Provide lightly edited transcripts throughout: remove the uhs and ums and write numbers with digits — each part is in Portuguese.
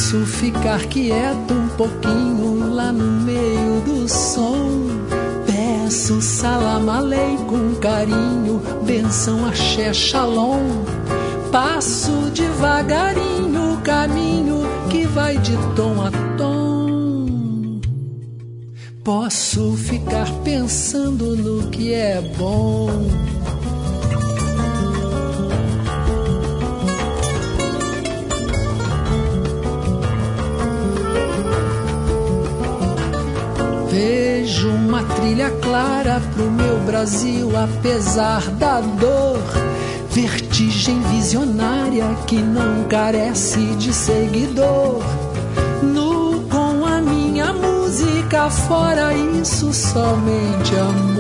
Posso ficar quieto um pouquinho lá no meio do som. Peço salam aleikum com carinho, benção axé shalom. Passo devagarinho o caminho que vai de tom a tom. Posso ficar pensando no que é bom. Vejo uma trilha clara pro meu Brasil, apesar da dor. Vertigem visionária que não carece de seguidor. Nu com a minha música, fora isso somente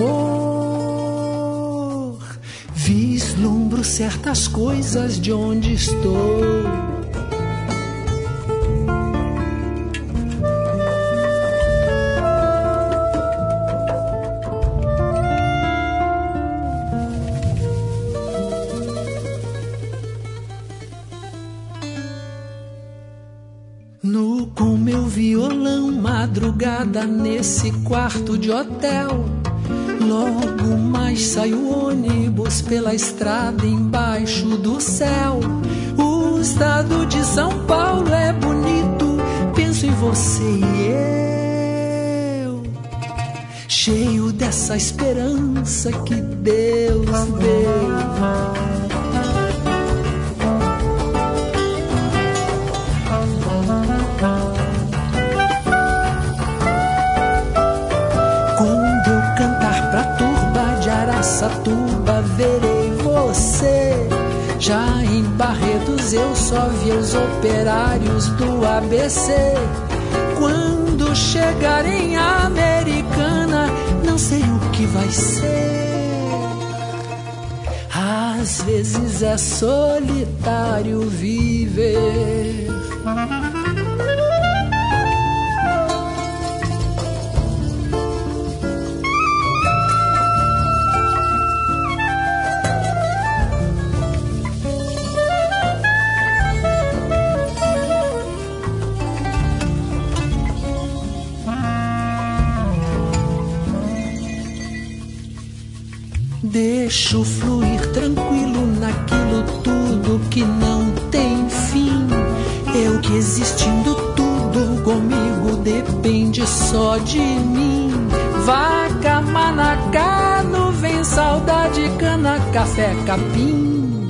amor. Vislumbro certas coisas de onde estou. Nu com meu violão, madrugada nesse quarto de hotel. Logo mais sai o ônibus pela estrada embaixo do céu. O estado de São Paulo é bonito, penso em você e eu. Cheio dessa esperança que Deus deu. Araçatuba verei você. Já em Barretos eu só vi os operários do ABC. Quando chegar em Americana, não sei o que vai ser. Às vezes é solitário viver. Deixo fluir tranquilo naquilo tudo que não tem fim. Eu que existindo tudo comigo depende só de mim. Vaca, manacá, nuvem, saudade, cana, café, capim.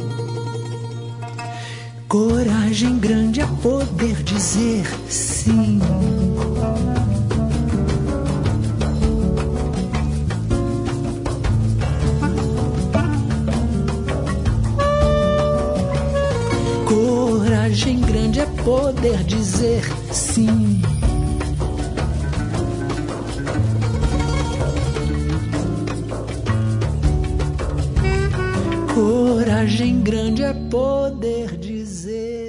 Coragem grande é poder dizer sim. Coragem grande é poder dizer sim. Coragem grande é poder dizer